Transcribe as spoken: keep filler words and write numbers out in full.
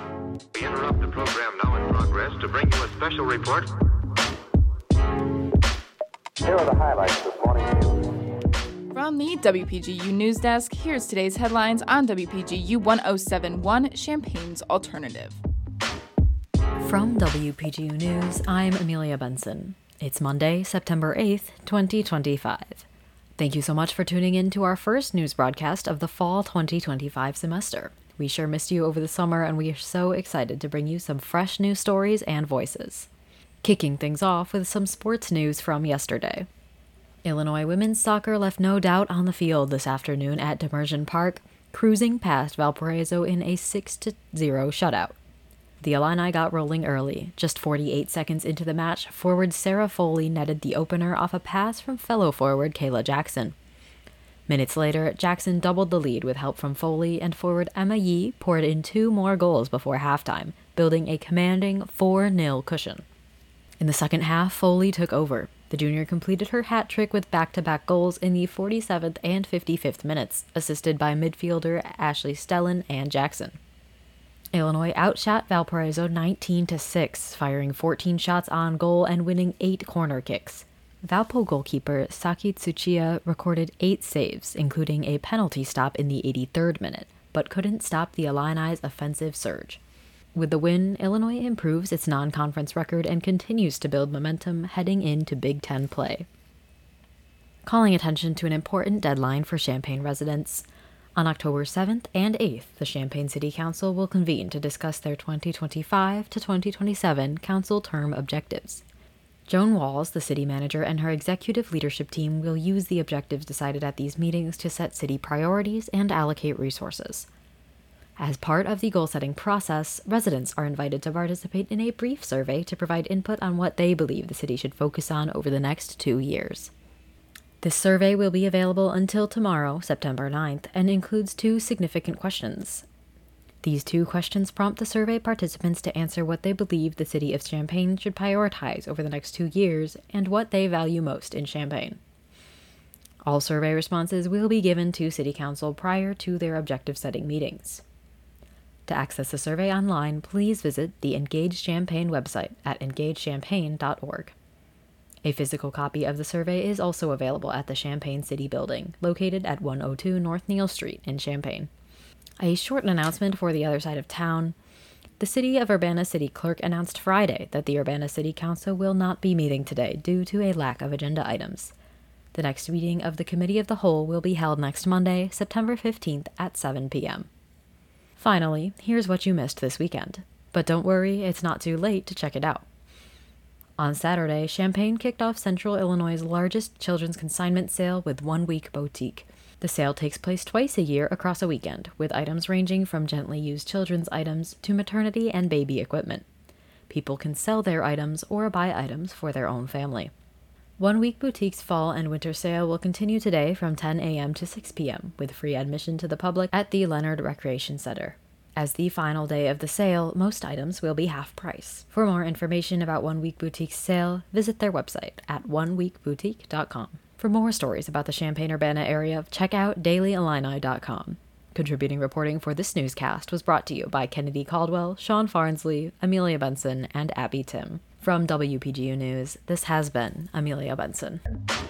We interrupt the program now in progress to bring you a special report. Here are the highlights this morning news. From the W P G U News Desk, here's today's headlines on W P G U one oh seven point one, Champaign's Alternative. From W P G U News, I'm Amelia Benson. It's Monday, September eighth, twenty twenty-five. Thank you so much for tuning in to our first news broadcast of the fall twenty twenty-five semester. We sure missed you over the summer, and we are so excited to bring you some fresh news stories and voices. Kicking things off with some sports news from yesterday. Illinois women's soccer left no doubt on the field this afternoon at Demersion Park, cruising past Valparaiso in a six to zero shutout. The Illini got rolling early. Just forty-eight seconds into the match, forward Sarah Foley netted the opener off a pass from fellow forward Kayla Jackson. Minutes later, Jackson doubled the lead with help from Foley, and forward Emma Yee poured in two more goals before halftime, building a commanding four nil cushion. In the second half, Foley took over. The junior completed her hat trick with back-to-back goals in the forty-seventh and fifty-fifth minutes, assisted by midfielder Ashley Stellan and Jackson. Illinois outshot Valparaiso nineteen to six, firing fourteen shots on goal and winning eight corner kicks. Valpo goalkeeper Saki Tsuchiya recorded eight saves, including a penalty stop in the eighty-third minute, but couldn't stop the Illini's offensive surge. With the win, Illinois improves its non-conference record and continues to build momentum heading into Big Ten play. Calling attention to an important deadline for Champaign residents. On October seventh and eighth, the Champaign City Council will convene to discuss their twenty twenty-five to twenty twenty-seven council term objectives. Joan Walls, the city manager, and her executive leadership team will use the objectives decided at these meetings to set city priorities and allocate resources. As part of the goal-setting process, residents are invited to participate in a brief survey to provide input on what they believe the city should focus on over the next two years. This survey will be available until tomorrow, September ninth, and includes two significant questions. These two questions prompt the survey participants to answer what they believe the city of Champaign should prioritize over the next two years and what they value most in Champaign. All survey responses will be given to City Council prior to their objective-setting meetings. To access the survey online, please visit the Engage Champaign website at engage champaign dot org. A physical copy of the survey is also available at the Champaign City Building, located at one oh two North Neal Street in Champaign. A short announcement for the other side of town. The City of Urbana City Clerk announced Friday that the Urbana City Council will not be meeting today due to a lack of agenda items. The next meeting of the Committee of the Whole will be held next Monday, September fifteenth at seven p.m. Finally, here's what you missed this weekend. But don't worry, it's not too late to check it out. On Saturday, Champaign kicked off Central Illinois' largest children's consignment sale with One Week Boutique. The sale takes place twice a year across a weekend, with items ranging from gently used children's items to maternity and baby equipment. People can sell their items or buy items for their own family. One Week Boutique's fall and winter sale will continue today from ten a.m. to six p.m., with free admission to the public at the Leonard Recreation Center. As the final day of the sale, most items will be half price. For more information about One Week Boutique's sale, visit their website at one week boutique dot com. For more stories about the Champaign-Urbana area, check out daily illini dot com. Contributing reporting for this newscast was brought to you by Kennedy Caldwell, Sean Farnsley, Amelia Benson, and Abby Tim. From W P G U News, this has been Amelia Benson.